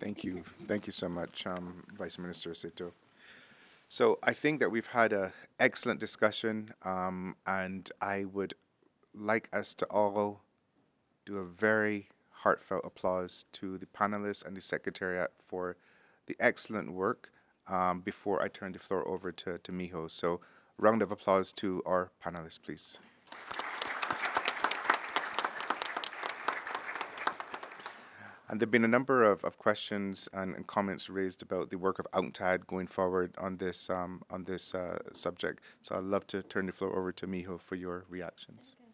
Thank Thank you. you. Thank you so much, Vice Minister Sito. So I think that we've had a excellent discussion, and I would like us to all do a very heartfelt applause to the panelists and the Secretariat for the excellent work before I turn the floor over to Miho. So round of applause to our panelists, please. And there've been a number of questions and comments raised about the work of UNCTAD going forward on this subject. So I'd love to turn the floor over to Miho for your reactions.